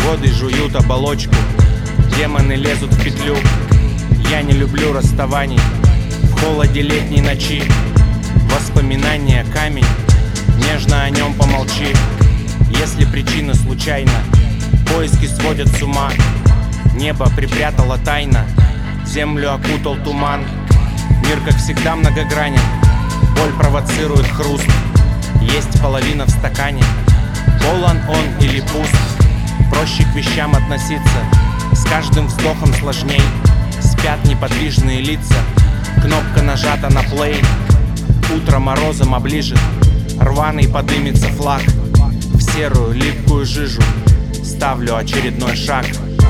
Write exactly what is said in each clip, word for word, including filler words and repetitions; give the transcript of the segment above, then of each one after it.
Годы жуют оболочку, демоны лезут в петлю. Я не люблю расставаний в холоде летней ночи. Воспоминания камень, нежно о нем помолчи. Если причина случайна, поиски сводят с ума. Небо припрятало тайна, землю окутал туман. Мир, как всегда, многогранен, боль провоцирует хруст. Есть половина в стакане, полон он или пуст. Проще к вещам относиться, с каждым вздохом сложней. Спят неподвижные лица, кнопка нажата на плей. Утро морозом оближет, рваный подымется флаг. В серую липкую жижу ставлю очередной шаг.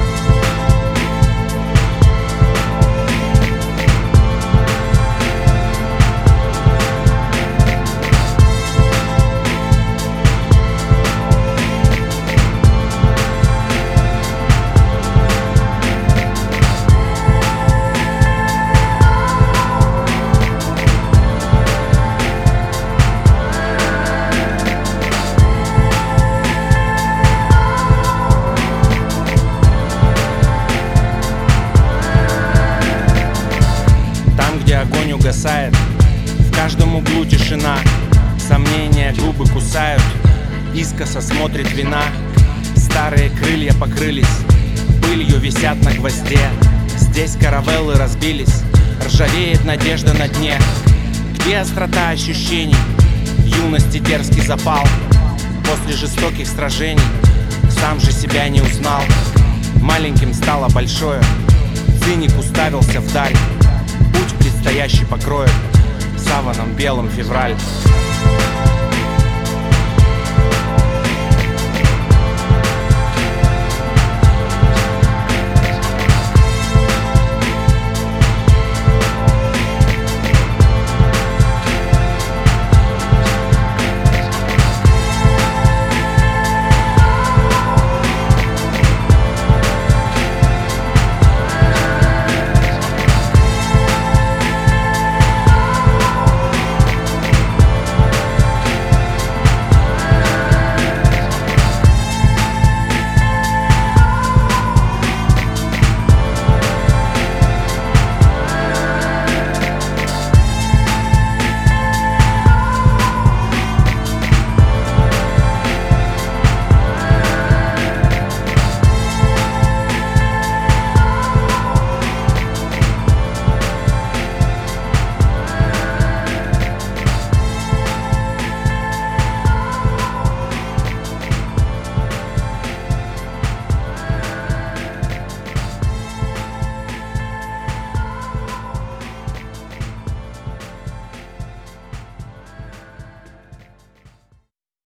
Огонь угасает, в каждом углу тишина. Сомнения губы кусают, искоса смотрит вина. Старые крылья покрылись, пылью висят на гвозде. Здесь каравеллы разбились, ржавеет надежда на дне. Где острота ощущений, юности дерзкий запал? После жестоких сражений сам же себя не узнал. Маленьким стало большое, циник уставился вдаль. Путь предстоящий покроет саваном белым февраль.